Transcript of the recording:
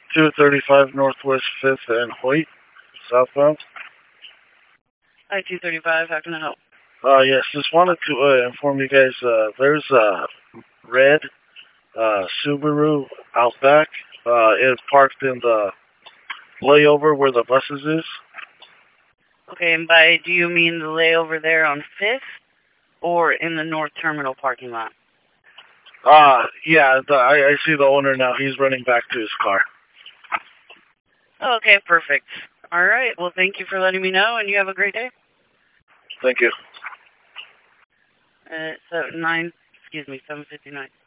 235 Northwest 5th and Hoyt, southbound. Hi, 235. How can I help? Yes, just wanted to inform you guys, there's a red Subaru Outback. It's parked in the layover where the buses is. Okay, and by do you mean the layover there on 5th or in the North Terminal parking lot? Yeah, I see the owner now. He's running back to his car. Okay, perfect. All right, well, thank you for letting me know, and you have a great day. Thank you. So 7:59.